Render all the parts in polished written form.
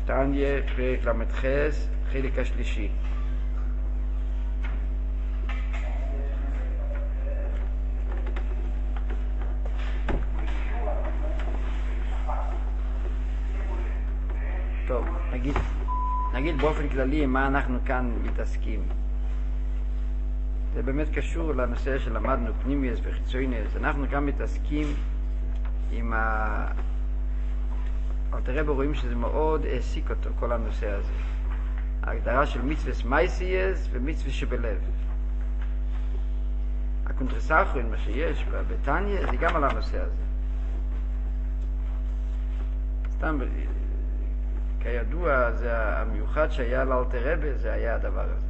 תניא, פרק למ"ח, חלק השלישי. טוב, נגיד באופן כללי מה אנחנו כאן מתעסקים. זה באמת קשור לנושא שלמדנו פנימיוס וחיצוניוס. אנחנו כאן מתעסקים עם אלתר רבי, רואים שזה מאוד העסיק אותו, כל הנושא הזה. ההגדרה של מצווה מייסייס ומצווה שבלב. הקונטרסאחרין, מה שיש בתניא, זה גם על הנושא הזה. סתם, כידוע, זה המיוחד שהיה לאלתר רבי, זה היה הדבר הזה.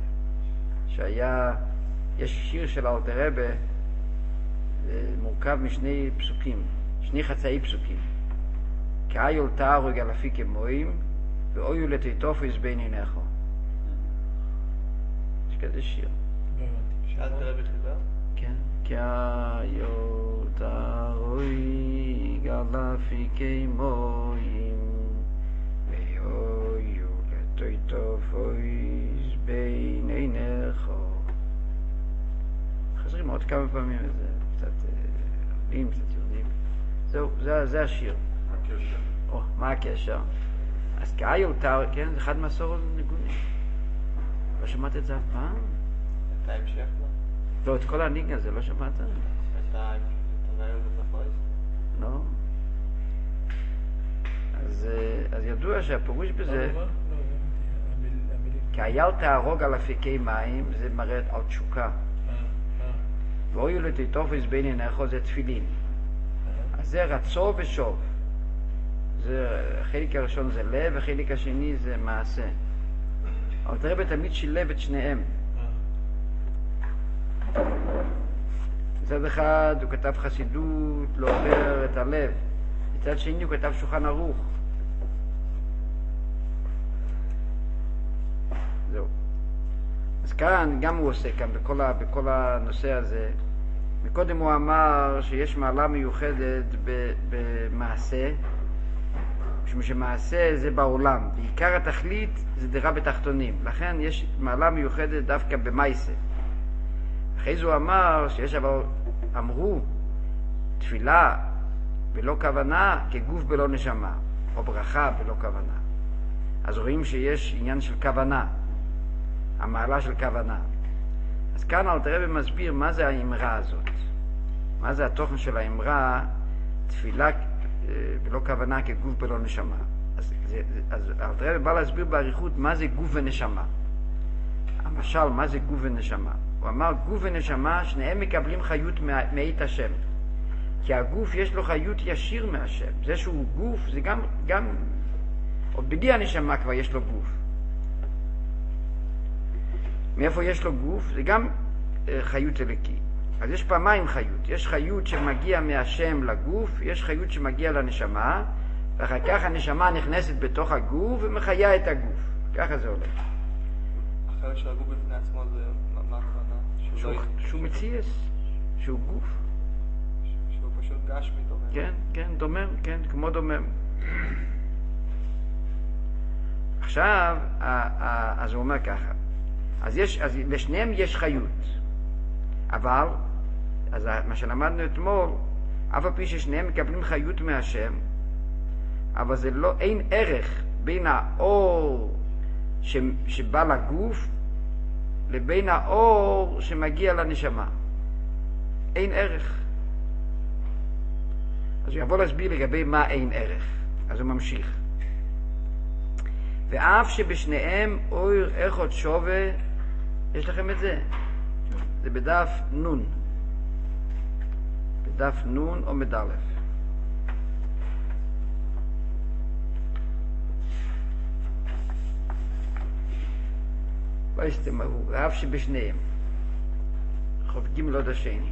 יש שיר של אלתר רבי, מורכב משני פסוקים, שני חצאי פסוקים. כאיול תהרוג על אפי כמוים, ואויו לתיתופס בין עיניך. יש כזה שיר. שאלתר רבי חיבר? כן. כאיול תהרוג על אפי כמוים, ואויו לתיתופס בין עיניך. חזרים עוד כמה פעמים את זה, קצת עולים, קצת יורדים. זהו, זה השיר. מה הקשר? אז כאיול תהרוג, כן, זה אחד מהסורות ניגונים. לא שמעת את זה אף פעם? את ההמשך לא? לא, את כל הניגן הזה לא שמעת? את האיול בזפויס? לא. אז ידוע שהפירוש בזה, כאיול תהרוג על אפיקי מים, זה מראה על תשוקה. ואויו לתיתופס בין עיניך, זה תפילין. אז זה רצו ושוב. החלק הראשון זה לב, החלק השני זה מעשה. אלתר רבי תמיד שילב את שניהם. מצד אחד הוא כתב חסידות, לעורר את הלב. מצד שני הוא כתב שולחן ערוך. זהו. אז כאן גם הוא עושה כאן בכל הנושא הזה. מקודם הוא אמר שיש מעלה מיוחדת במעשה, משום שמעשה זה בעולם, בעיקר התכלית זה דירה בתחתונים, לכן יש מעלה מיוחדת דווקא במעשה. אחרי זה הוא אמר שיש אבל אמרו תפילה בלא כוונה כגוף בלא נשמה, או ברכה בלא כוונה. אז רואים שיש עניין של כוונה, המעלה של כוונה. אז כאן אלתר רבי מסביר מה זה האמרה הזאת, מה זה התוכן של האמרה תפילה בלא כוונה כגוף בלא נשמה. אז אלתר רבי בא להסביר בעריכות מה זה גוף ונשמה. המשל, מה זה גוף ונשמה? הוא אמר גוף ונשמה שניהם מקבלים חיות מאת השם, כי הגוף יש לו חיות ישיר מהשם. זה שהוא גוף זה גם עוד בלי הנשמה כבר יש לו גוף. מאיפה יש לו גוף? זה גם חיות אלוקי. אז יש פעמיים חיות. יש חיות שמגיע מהשם לגוף, יש חיות שמגיע לנשמה, ואחר כך הנשמה נכנסת בתוך הגוף ומחיה את הגוף. ככה זה הולך. החלק של הגוף בפני עצמו זה מה הכוונה? שהוא מציאס, שהוא גוף. שהוא פשוט גשמי דומם. כן, דומם, כן, כמו דומם. עכשיו, אז הוא אומר ככה. אז לשניהם יש חיות. אבל, אז מה שלמדנו אתמול, אף על פי ששניהם מקבלים חיות מהשם, אבל זה לא, אין ערך בין האור שבא לגוף, לבין האור שמגיע לנשמה. אין ערך. אז הוא יבוא להסביר לגבי מה אין ערך. אז הוא ממשיך. ואף שבשניהם אור אחד שווה, יש לכם את זה? זה בדף נון. בדף נון או מדלף. לא יסתמרו, ואף שבשניהם. חוב ג' עוד השני.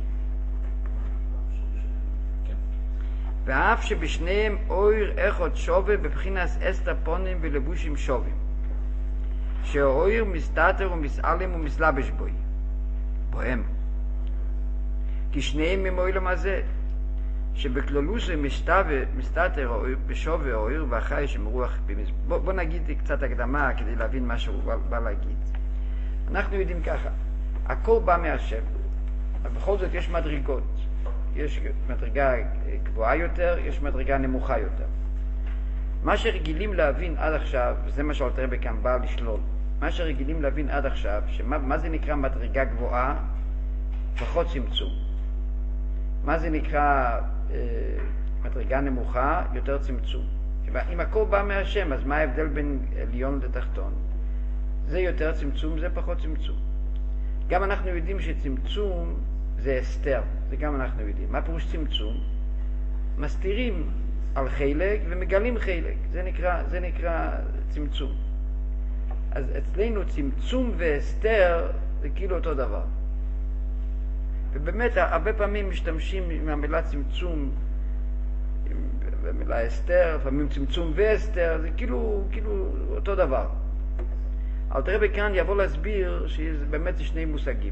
ואף שבשניהם אור אחד שווה בבחינת אסתר פונים ולבושים שווים. שהאור מסתתר ומסעלם ומסלבש בוהם. כי שניהם ממעולם הזה. שבכלולוס מסתתר בשווה או עיר והחי שמרוח פנימי. בוא נגיד קצת הקדמה כדי להבין מה שהוא בא להגיד. אנחנו יודעים ככה, הכל בא מהשם, אבל בכל זאת יש מדרגות. יש מדרגה גבוהה יותר, יש מדרגה נמוכה יותר. מה שרגילים להבין עד עכשיו, זה מה שאלתר רבי כאן בא לשלול, מה שרגילים להבין עד עכשיו, מה זה נקרא מדרגה גבוהה? פחות צמצום. מה זה נקרא מדרגה נמוכה? יותר צמצום. אם הכל בא מהשם, אז מה ההבדל בין עליון לתחתון? זה יותר צמצום, זה פחות צמצום. גם אנחנו יודעים שצמצום זה הסתר, זה גם אנחנו יודעים. מה פירוש צמצום? מסתירים על חלק ומגלים חלק, זה נקרא צמצום. אז אצלנו צמצום והסתר זה כאילו אותו דבר. ובאמת הרבה פעמים משתמשים עם המילה צמצום, במילה הסתר, לפעמים צמצום והסתר, זה כאילו אותו דבר. אלתר רבי כאן יבוא להסביר שזה באמת שני מושגים.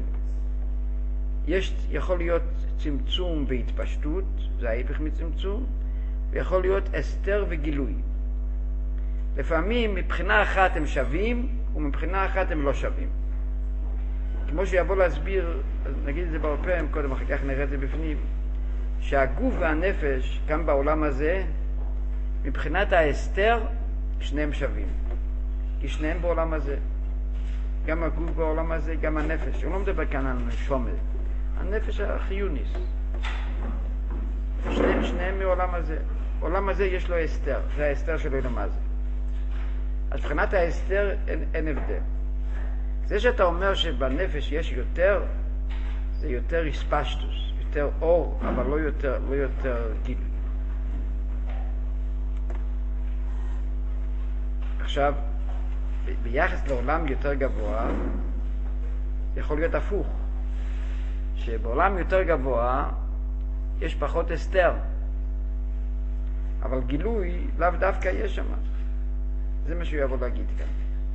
יכול להיות צמצום והתפשטות, זה ההפך מצמצום, ויכול להיות הסתר וגילוי. לפעמים מבחינה אחת הם שווים, ומבחינה אחת הם לא שווים. כמו שיבוא להסביר, נגיד את זה בעל פה קודם, אחר כך נראה את זה בפנים, שהגוף והנפש, גם בעולם הזה, מבחינת ההסתר, שניהם שווים. כי שניהם בעולם הזה. גם הגוף בעולם הזה, גם הנפש. הוא לא מדבר כאן על שומר. הנפש החיוניס. שניהם מעולם הזה. עולם הזה יש לו הסתר. זה ההסתר שלו למה זה. אז מבחינת ההסתר אין הבדל. זה שאתה אומר שבנפש יש יותר, זה יותר הספשטוס, יותר אור, אבל לא יותר גיל. עכשיו, ביחס לעולם יותר גבוה, יכול להיות הפוך. שבעולם יותר גבוה, יש פחות הסתר. אבל גילוי, לאו דווקא יש שם. זה מה שהוא יבוא להגיד כאן.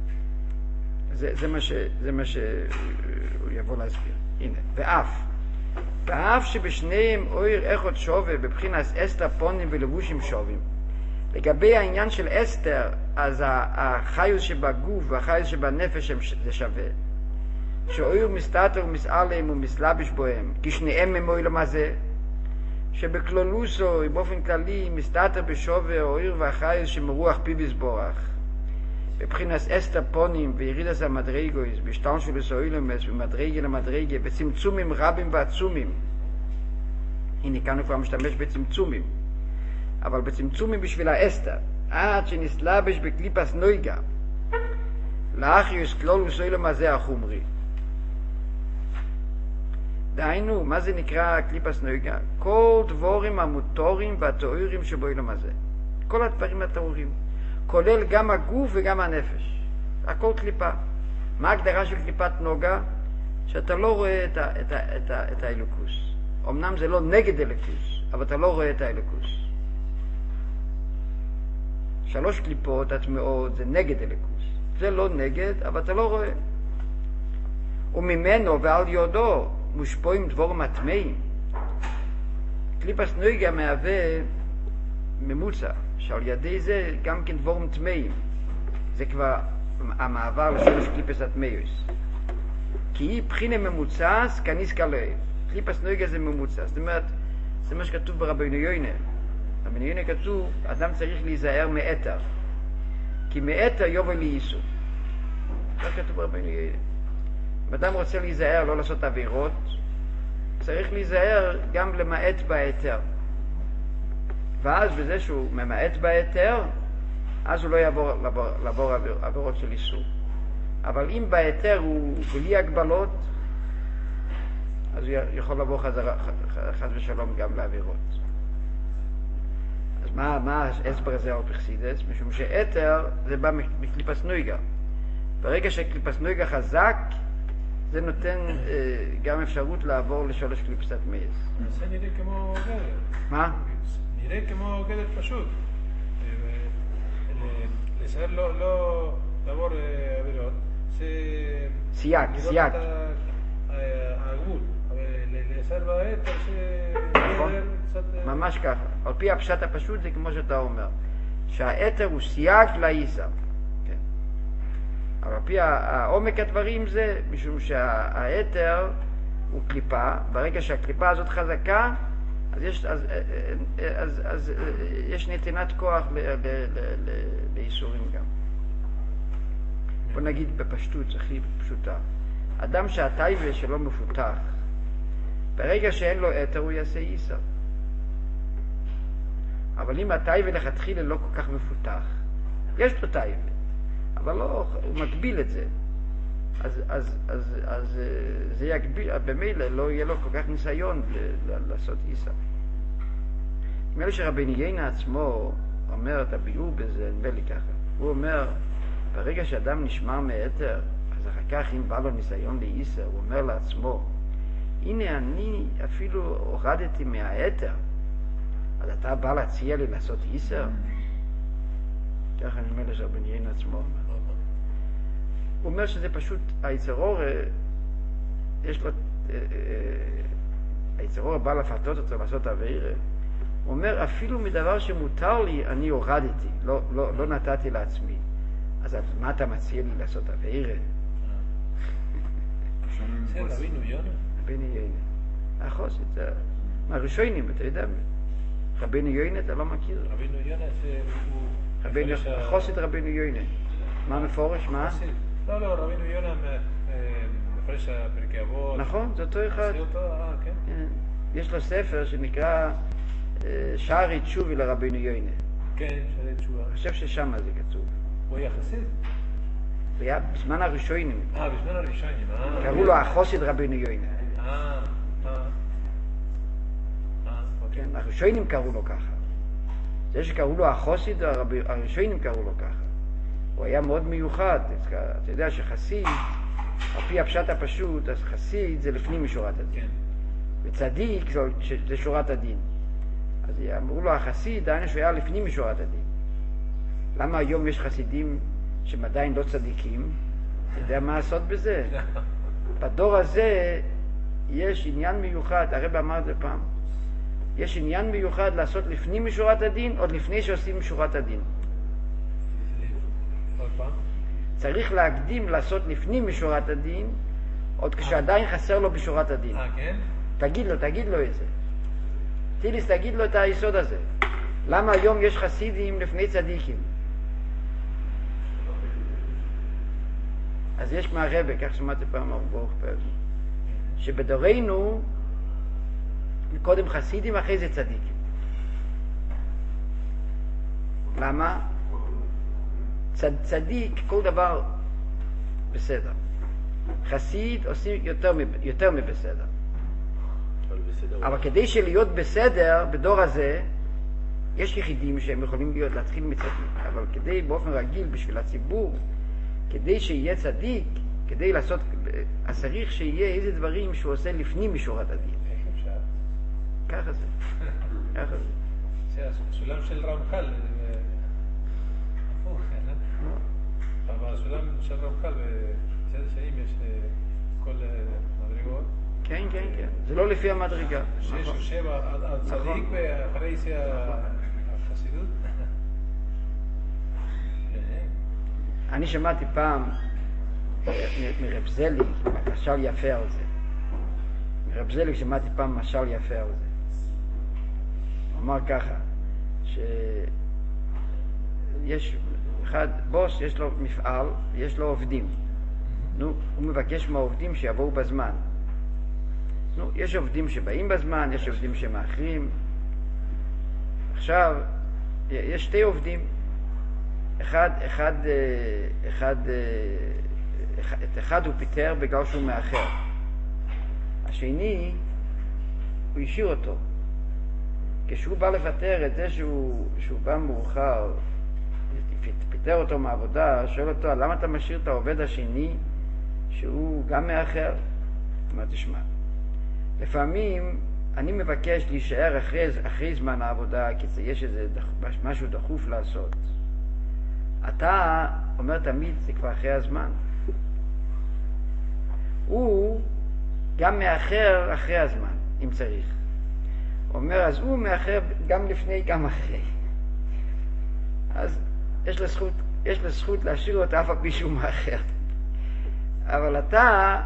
זה מה שהוא יבוא להסביר. הנה, ואף שבשניהם אויר אחד שווה בבחינת אסתר פונים ולבושים שווים. לגבי העניין של אסתר, אז החיוס שבגוף והחיוס שבנפש זה שווה. שאויר מסתתר ומסעלם ומסלבש בוהם, כי שניהם הם אויר למה זה? שבכלולוסו, באופן כללי, מסתתר בשווה אויר והחיוס שמרוח פיביס בורח. בבחינת אסתר פונים וירידס המדרגויס, בשטן של סוילומס ומדרגה למדרגה, בצמצומים רבים ועצומים. הנה כאן הוא כבר משתמש בצמצומים. אבל בצמצומים בשביל האסתר, עד שנסלבש בקליפס נויגה, לאחיוס כלולוס סוילום הזה החומרי. דהיינו, מה זה נקרא קליפס נויגה? כל דבורים המוטורים והתאורים שבאילום הזה. כל הדברים התאורים. כולל גם הגוף וגם הנפש. הכל קליפה. מה ההגדרה של קליפת נוגה? שאתה לא רואה את האלוקוס. אמנם זה לא נגד אלוקוס, אבל אתה לא רואה את האלוקוס. 3 קליפות הטמעות זה נגד אלוקוס. זה לא נגד, אבל אתה לא רואה. וממנו ועל יודו מושפעים דבורים הטמאים. קליפת נוגה מהווה ממוצע. שעל ידי זה גם כן דבורים טמאים. זה כבר המעבר לשורש קליפס הטמאוס. כי היא בחינה ממוצע, כניס כלב. קליפס נויגה זה ממוצע. זאת אומרת, זה מה שכתוב ברבינו יוינה. רבינו יוינה כתוב, אדם צריך להיזהר מאתר. כי מאתר יובל לי ייסו. זה כתוב ברבינו יוינה. אם אדם רוצה להיזהר, לא לעשות עבירות, צריך להיזהר גם למעט בהיתר. ואז בזה שהוא ממעט בהיתר, אז הוא לא לעבור עבירות של איסור. אבל אם בהיתר הוא בלי הגבלות, אז הוא יכול לעבור חס ושלום גם לעבירות. אז מה ההסבר הזה על פרסידס? משום שהיתר זה בא מקליפס נויגה. ברגע שקליפס נויגה חזק, זה נותן גם אפשרות לעבור לשורש קליפסת מייס. זה נראה כמו גדר. מה? נראה כמו גדר פשוט. לסהר לא לעבור עבירות. סייג. הגבול. אבל לסהר בהיתר נכון? קצת... ממש ככה. על פי הפשט הפשוט זה כמו שאתה אומר, שהאתר הוא סייג לאיסר. כן. אבל על פי העומק הדברים זה, משום שהאתר הוא קליפה, ברגע שהקליפה הזאת חזקה, אז יש נתינת כוח לאיסורים גם. בוא נגיד בפשטות, הכי פשוטה. אדם שהטייבה שלו מפותח, ברגע שאין לו אתר הוא יעשה איסר. אבל אם הטייבה לכתחילה לא כל כך מפותח, יש לו טייבה, אבל לא, הוא מגביל את זה. אז זה יגביל, במילא לא יהיה לו כל כך ניסיון לעשות איסר. נדמה לי שרבנו יינה עצמו אומר את הביאור בזה, נדמה לי ככה. הוא אומר, ברגע שאדם נשמר מאתר, אז אחר כך אם בא לו ניסיון לאיסר, הוא אומר לעצמו, הנה אני אפילו הורדתי מהאתר, אז אתה בא להציע לי לעשות איסר? ככה נדמה לי שרבנו יינה עצמו אומר. הוא אומר שזה פשוט, היצרור, יש לו, היצרור בא לפתות אותו לעשות עבירה. הוא אומר, אפילו מדבר שמותר לי, אני הורדתי, לא נתתי לעצמי. אז מה אתה מציע לי לעשות עבירה? זה רבינו יונה? רבינו יונה. החוסית, מהראשונים, אתה יודע. רבינו יונה אתה לא מכיר? רבינו יונה זה... החוסית רבינו יונה. מה מפורש? מה? לא, רבינו יונה מפרש הפרקי אבות. נכון, זה אותו אחד. כן. יש לו ספר שנקרא שערי תשובי לרבינו יונה. כן, שערי תשובה. אני חושב ששם זה כתוב. הוא היה חסיד? הוא היה בזמן הראשונים. בזמן הראשונים. קראו לו החוסית רבינו יונה. אוקיי. כן, הראשונים קראו לו ככה. זה שקראו לו החוסית, הראשונים קראו לו ככה. הוא היה מאוד מיוחד. אתה יודע שחסיד, על פי הפשט הפשוט, אז חסיד זה לפנים משורת הדין. כן. וצדיק זה שורת הדין. אז אמרו לו החסיד, דהיינו שהוא היה לפנים משורת הדין. למה היום יש חסידים שהם עדיין לא צדיקים? אתה יודע מה לעשות בזה? בדור הזה יש עניין מיוחד, הרב אמר את זה פעם, יש עניין מיוחד לעשות לפנים משורת הדין, עוד לפני שעושים משורת הדין. עוד פעם? צריך להקדים לעשות לפנים משורת הדין, עוד כשעדיין חסר לו בשורת הדין. כן? תגיד לו את זה. טיליס, תגיד לו את היסוד הזה. למה היום יש חסידים לפני צדיקים? אז יש מהרבא, כך שמעתי פעם ברוך פרק, שבדורנו קודם חסידים, אחרי זה צדיקים. למה? צדיק, כל דבר בסדר. חסיד עושים יותר מבסדר. אבל כדי שלהיות בסדר בדור הזה, יש יחידים שהם יכולים להתחיל מצדיק, אבל כדי באופן רגיל בשביל הציבור, כדי שיהיה צדיק, כדי לעשות, אז צריך שיהיה איזה דברים שהוא עושה לפנים משורת הדין. איך אפשר? ככה זה. ככה זה. זה הסולם של רמח"ל. הפוך, אבל הסולם של רמח"ל בצד השנים יש כל מדרגות. כן. זה לא לפי המדרגה. שיש יושב הצדיק ואחרי זה החסידות. אני שמעתי פעם מרב זליג, משל יפה על זה. מרב זליג שמעתי פעם משל יפה על זה. הוא אמר ככה, שיש אחד, בוס, יש לו מפעל, יש לו עובדים. הוא מבקש מהעובדים שיבואו בזמן. יש עובדים שבאים בזמן, יש עובדים שמאחרים. עכשיו, יש שתי עובדים. את אחד הוא פיטר בגלל שהוא מאחר. השני, הוא השאיר אותו. כשהוא בא לפטר את זה שהוא בא מאוחר, פיטר אותו מהעבודה, שואל אותו, למה אתה משאיר את העובד השני שהוא גם מאחר? הוא אומר, תשמע, לפעמים אני מבקש להישאר אחרי זמן העבודה, כי יש איזה משהו דחוף לעשות. אתה אומר תמיד, זה כבר אחרי הזמן. הוא גם מאחר אחרי הזמן, אם צריך. הוא אומר, אז הוא מאחר גם לפני גם אחרי. אז יש לו זכות להשאיר אותה אף על פי שהוא מאחר. אבל אתה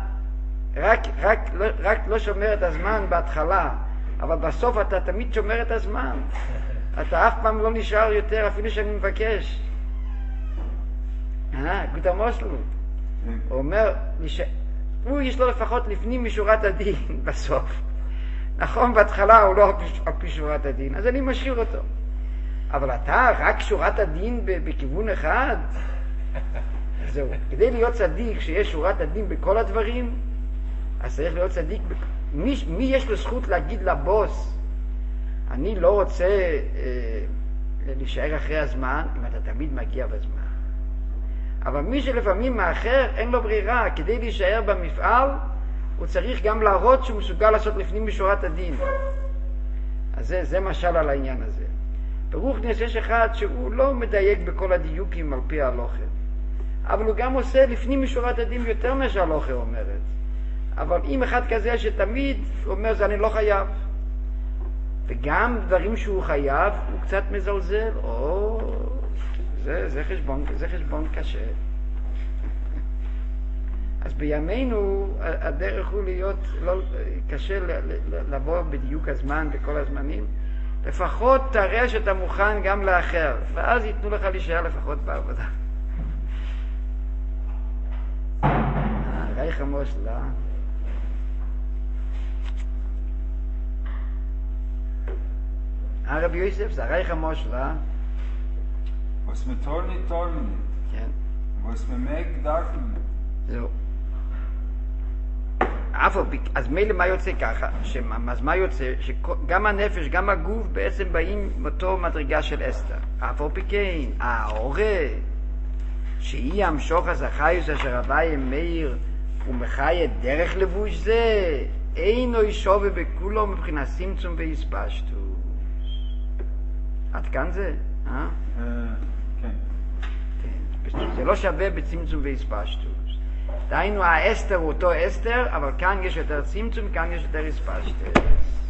רק לא שומר את הזמן בהתחלה, אבל בסוף אתה תמיד שומר את הזמן. אתה אף פעם לא נשאר יותר אפילו שאני מבקש. גוטה מושלו. הוא אומר, הוא יש לו לפחות לפנים משורת הדין בסוף. נכון, בהתחלה הוא לא על פי שורת הדין, אז אני משאיר אותו. אבל אתה רק שורת הדין בכיוון אחד? זהו. כדי להיות צדיק שיש שורת הדין בכל הדברים, אז צריך להיות צדיק. מי יש לו זכות להגיד לבוס, אני לא רוצה להישאר אחרי הזמן, אם אתה תמיד מגיע בזמן. אבל מי שלפעמים מאחר, אין לו ברירה. כדי להישאר במפעל, הוא צריך גם להראות שהוא מסוגל לעשות לפנים משורת הדין. אז זה משל על העניין הזה. ברוכניאס יש אחד שהוא לא מדייק בכל הדיוקים על פי ההלוכה. אבל הוא גם עושה לפנים משורת הדין יותר מה שההלוכה אומרת. אבל אם אחד כזה שתמיד אומר, זה אני לא חייב. וגם דברים שהוא חייב, הוא קצת מזלזל. זה חשבון קשה. אז בימינו הדרך הוא להיות, קשה לבוא בדיוק הזמן בכל הזמנים. לפחות תראה שאתה מוכן גם לאחר, ואז ייתנו לך להישאר לפחות בעבודה. רייך המושלה. הרב יוסף זה רייך המושלה. Was mit Torni Torni. כן. Was mit Meg Darfen. זהו. אז מילא מה יוצא ככה? אז מה יוצא? שגם הנפש, גם הגוף בעצם באים מאותו מדרגה של אסתר. אף על פי כן, ההורה, שהיא המשוך הזכיוס אשר הווי מאיר ומחיה דרך לבוש זה, אינו ישווה בכולו מבחינת צמצום והספשטות. עד כאן זה? כן. זה לא שווה בצמצום והספשטות. דהיינו, האסתר הוא אותו אסתר, אבל כאן יש יותר צמצום, כאן יש יותר הספשטות.